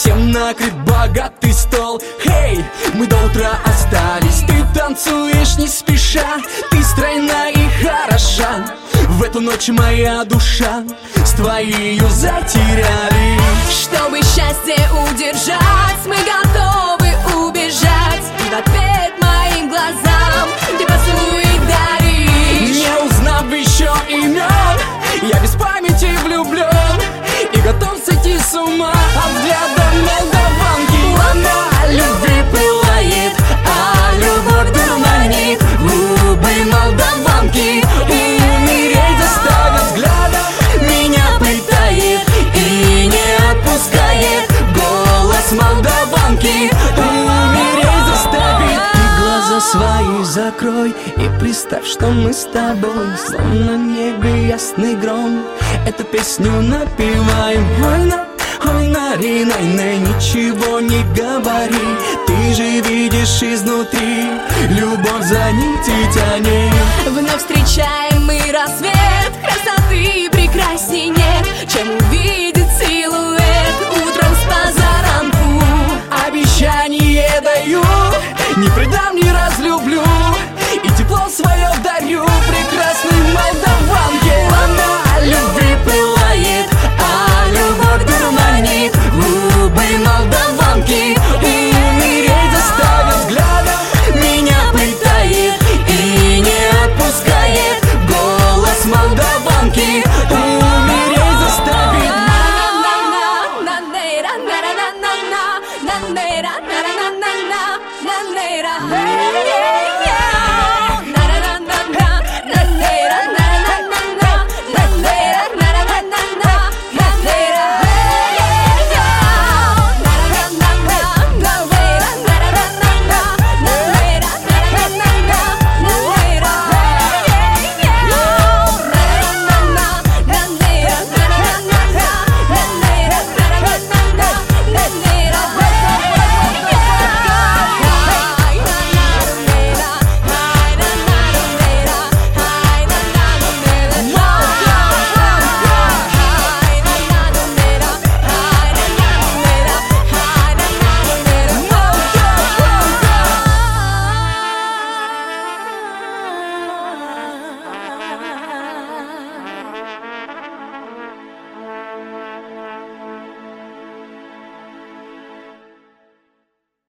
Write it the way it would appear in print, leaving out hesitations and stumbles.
всем накрыт богатый стол. Хей, мы до утра остались. Ты танцуешь не спеша, ты стройна и хороша. В эту ночь моя душа с твоею затеряли. Чтобы счастье удержать, мы готовы убежать и в ответ моим глазам ты поцелуй даришь. Не узнав еще имен, я без памяти влюблен и готов сойти с ума от взгляда молдаванки. Она любви пылает, а любовь дурманит. Губы молдаванки умереть заставят взглядом, меня пытает и не отпускает. Голос молдаванки умереть заставит. Ты глаза свои закрой и представь, что мы с тобой словно в небе ясный гром. Эту песню напеваем. Ой, Нари, най-най, ничего не говори. Ты же видишь изнутри, любовь за нити тянет. Вновь встречаем мы рассвет, красоты прекрасней нет, чем увидеть силуэт утром с позаранку. Обещание даю, не предам, не разлюблю.